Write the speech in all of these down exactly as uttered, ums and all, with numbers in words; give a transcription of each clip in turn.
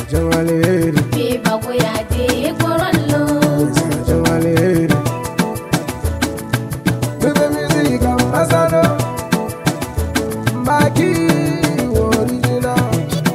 sajan alheri be bago ya de korallo mai sajan alheri. To the music ambassador, Maki original.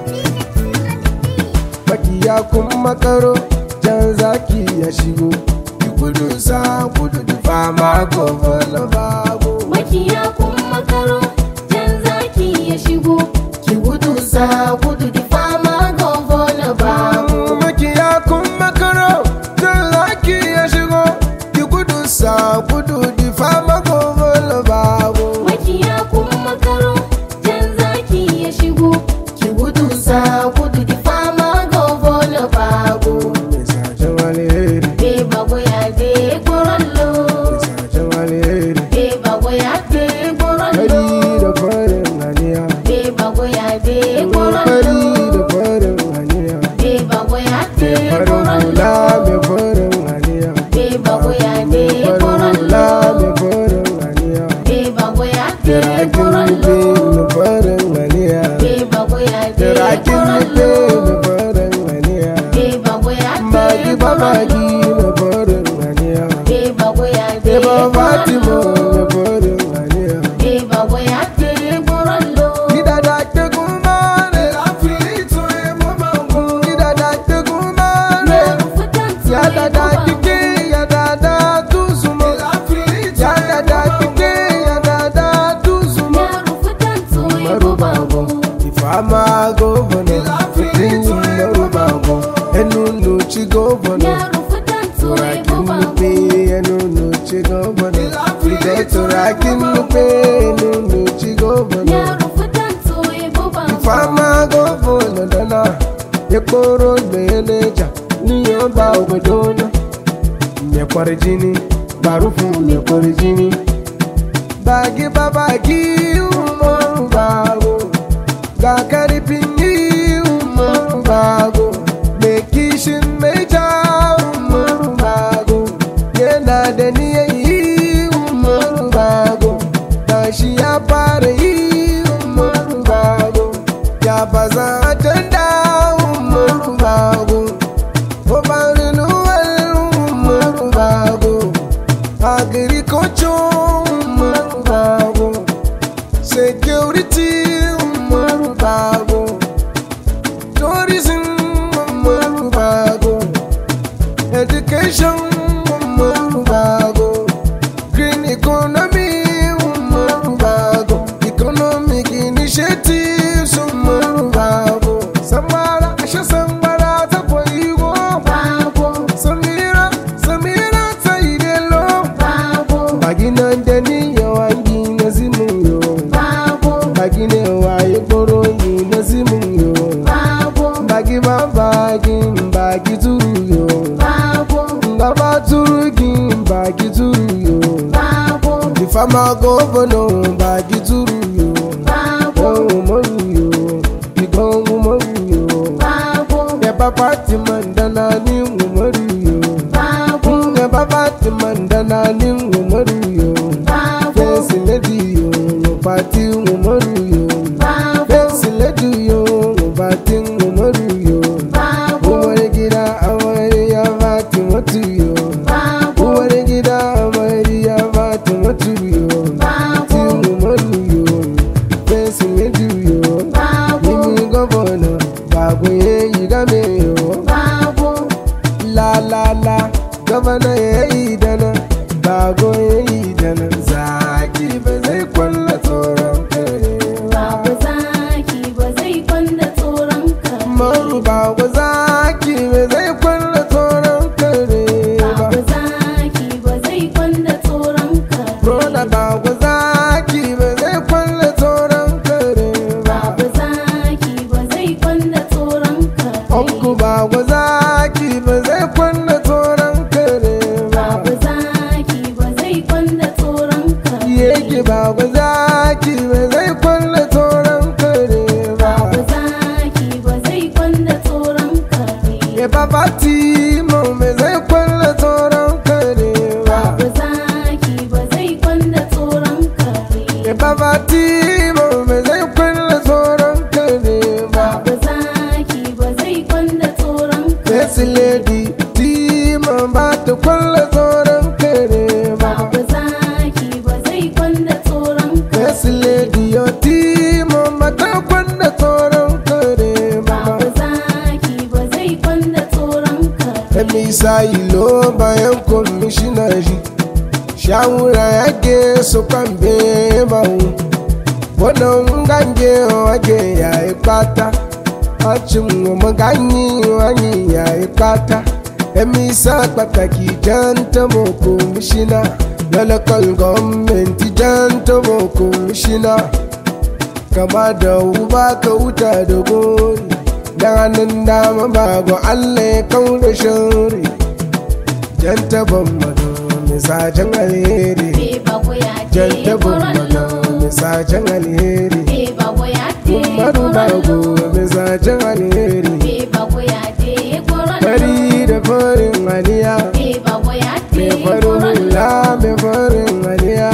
Makiya kun makaro, jan zaki ya shigo. Ki gudu sa gudu di fama gobe na bago. makiya kun makaro jan zaki ya shigo ki gudu sa gudu di fama govo na babu Makiya kun makaro, jan zaki ya shigo. Ki gudu sa gudu di fama gobe na bago. makiya kun makaro jan zaki ya shigo ki gudu sa gudu di fama govo na babu Mai sajan alheri, be bago ya de korallo mai sajan alheri. be bago ya de Fari korallo da farin aniya, be bago ya de fari korallo da farin aniya. be bago ya de Mai farin hula korallo mai farin aniya. be bago ya de Mai farin hula korallo mai farin aniya. be bago ya de Tirakin korallo nufi mai farin aniya. be bago ya de Tirakin nufi korallo mai farin aniya. be bago ya de Magi ba magi korallo mai farin aniya. be bago ya de Eba Fatima korallo mai farin aniya. be bago ya de korallo Gida da ke kuma ne afirito e mamangu. Gida da ke kuma ne ya da da kike ya da da tuzuma. Ya da da kike ya da da tuzuma. Marubago, ifama governor. Marubago, enunu chi governor. Turakin nupe enunu chi governor. Ide turakin nupe enunu chi governor. Ifama governor dana. Yekoro meneja niyo ba obodona. Nyekwarijini barufu nyekwarijini. Bagi babagi umaru bago. Ga karfin yi umaru bago. Me kishin meja umaru bago. Yana da niyan yi umaru bago. Tashi ya fara yi umaru bago. Ya baza ajanda umaru bago. Obarin uwal umaru bago. Agriculture umaru bago. Security umaru bago. Tourism umaru bago. Education umaru bago. Green economy umaru bago. Economic initiatives umaru bago. Samara ashe sambara ta kwaigo. Samira Samira ta idelo. Baginan da ni yawan gina zimun yo. Bagine waye koro yi na zimun yo. Bagi ba bagin bagi turu yo. Ngaba turu gin bagi turu yo. The farmer governor bagi turu yo. Oh maru yo. The gongu maru yo. The papa ti mandana ni umaru yo. The papa ti mandana ni umaru yo. Fancy lady yo. Party umaru yo. Fancy lady yo. Party umaru yo. Umare gida amare ya vati matu yo. Umare gida amare ya vati matu yo. Ti umaru yo. Fancy lady yo. Mimi governor. Bago ye yigame yo. La la la. Governor ye idana. Bago ye idana. Zaki ba zai kwalla tsoron kare. Maru bago zaki ba zai kwalla tsoron kare ba. Broda bago zaki ba zai kwalla tsoron kare ba. Onku bago zaki ba zai kwalla tsoron kare ba. Yeke bago zaki ba zai kwalla tsoron kare ba. Ye babati mo me zai kwalla tsoron kare ba. Ye babati mo me zai kwalla tsoron kare ba. Ba zaki ba zai kwanda Emisa ilo bayan komishinari shawura yake su kwambe mawu wannan gange wage yayi pata acin maganyi wani yayi pata Emisa pàtàkì jantamo komishina local government jantamo komishina kama da uba ka wuta da gori da hannun dama babu Allah ya kauna shari jantaban mado misajen alheri jantaban mado misajen alheri umaru bago misajen alheri fari da farin aliya mai farin hula mai farin aliya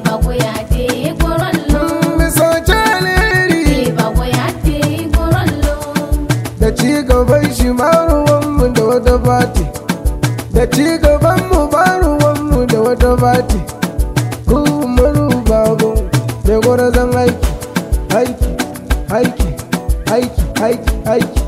da ci gaban shi ba ruwanmu da wata fati da ci gaban mu ba ruwanmu da wata fati kuma rubago mai gwarazan aiki aiki aiki aiki aiki aiki